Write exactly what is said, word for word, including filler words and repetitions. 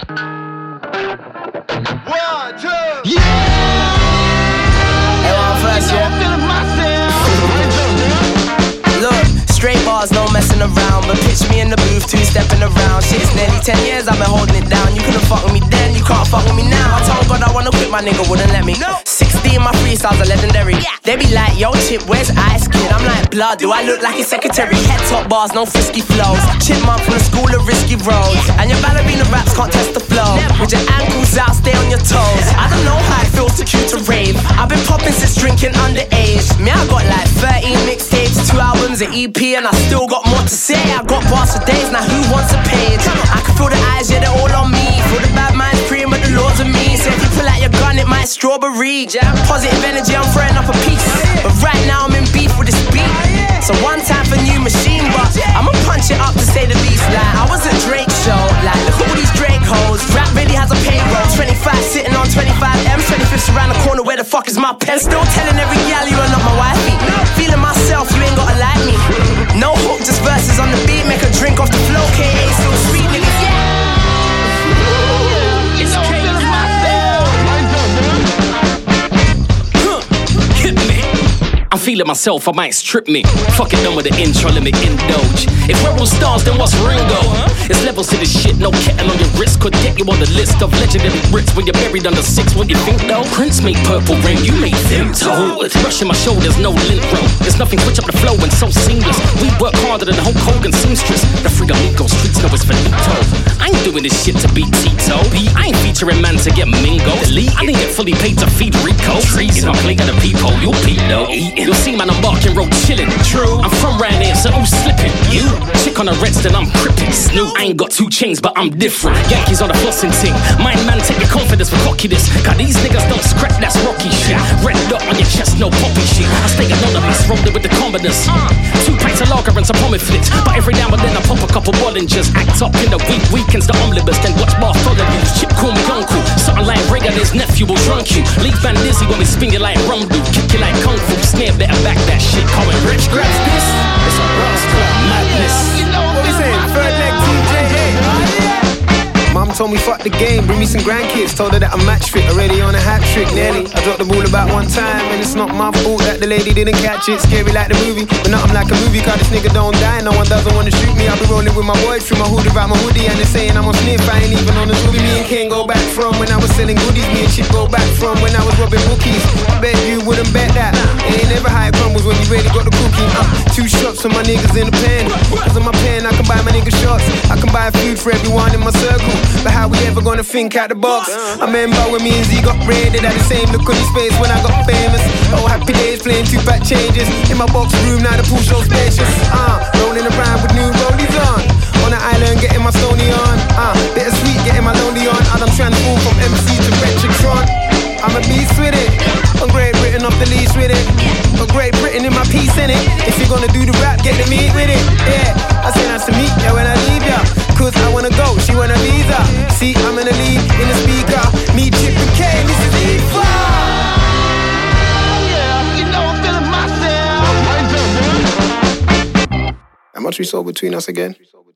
One, two. Yeah! Hey, one first, yeah? Look, straight bars, no messing around. But pitch me in the booth, two stepping around. Shit, it's nearly ten years I've been holding it down. You couldn't fuck with me then, you can't fuck with me now. I told God I wanna quit, my nigga wouldn't let me. sixteen, my freestyles are legendary. They be like, yo, Chip, where's Ice Kid? I'm like, blood, do I look like his secretary? Head top bars, no frisky flows. Chipmunk from the school of risky roads. And your ballerina raps can't test the flow. With your ankles out, stay on your toes. I don't know how it feels to cue to rave. I've been popping since drinking underage. Me, I got like thirteen mixtapes, two albums, an E P, and I still got more to say. I got bars for days, now who wants a page? I can feel the eyes, yeah, they're all on me. Feel the bad minds praying, but the Lord's with me. So if you pull out your gun, it might strawberry. Jam, positive energy, I'm throwing up a piece. But right now I'm in beef with this beat. So one time for new machine, but I'ma punch it up to say the least. Like, I was a Drake show. Like, look at all these Drake hoes. Rap really has a payroll. twenty-five sitting on twenty-five M. twenty-fifth's around the corner, where the fuck is my pen? Still telling every gal you are not my wifey. Feeling myself, you ain't gotta like me. No hook, just verses on the beat. Make a drink off the flow, K A still sweet, niggas, yeah. It's crazy. I'm feeling myself, I might strip me. Fucking done with the intro, let me indulge. If we're all stars, then what's Ringo? It's levels to this shit, no kettle on your wrist. Could get you on the list of legendary Brits. When you're buried under six, what you think though? Prince made Purple Rain, you made Vimto. It's brushing my shoulders, no lint row. There's nothing, switch up the flow and so seamless. We work harder than Hulk Hogan seamstress. The free amigo streets know it's finito. I ain't doing this shit to beat Tito. I ain't featuring man to get Mingo. Delete. I didn't get fully paid to feed Rico. Trees, I'm playing at a peephole, you'll peep though. You'll see man, I'm barking road chillin'. True, I'm from round here, so who's slipping? You, chick on the reds, then I'm crippin'. Snoop, I ain't got two chains, but I'm different. Yankees on the flossing ting. Mind man, take your confidence for cockiness. Cause these niggas don't scrap, that's rocky shit. Red dot on your chest, no poppy shit. I stay anonymous, rolling with the combiners. Uh, two pints of lager and some pommes frites. But every now and then I pop a couple Bollingers. Act up in the week, weekends the omnibus. Then watch Bartholomew's. Chip call me uncle. Something like Rig and his nephew will drunk you. Leave Van Dizzy when we spin you like rum do. Kick you like kung fu. Snare better back that shit. Coming rich grabs this. It's a rascal madness. What we saying? Third leg T J A. Mum told me fuck the game, bring me some grandkids. Told her that I'm match fit, already on a hat trick. Nearly, I dropped the ball about one time, and it's not my fault that the lady didn't catch it. Scary like the movie, but not I'm like a movie. Cause this nigga don't die, no one doesn't wanna shoot me. I'll be rolling with my boys through my hoodie, wrap my hoodie, and they're saying I'm on sniff. I ain't even on the movie. Me and Ken go back from when I was selling goodies. Me and Chip go back from when I was robbing bookies. I bet you wouldn't bet that. It ain't never how it crumbles when you really got the cookie. Uh, two shots for my niggas in the pen. Cause of my pen, I can buy my niggas shots. I can buy food for everyone in my circle. But how we ever gonna think out the box? I remember when me and Z got raided. Had the same look on his face when I got famous. Oh, happy days playing two-pack changes. In my box room, now the pool so spacious. Uh, rolling around with new rollies on. On the island, getting my stony on. Uh, bit of sweet, getting my lonely on. And I'm transformed from M C to Retrotron. I'm a beast with it. I'm Great Britain off the leash with it. But Great Britain in my piece in it. If you're gonna do the rap, get the meat with it. Yeah, I say nice to meet ya when I leave ya. Cause I wanna go, she wanna visa. See, I'm in the lead, in the speaker. Me, Chip and K, this is Eva. Yeah, you know I'm feeling myself. How much we sold between us again?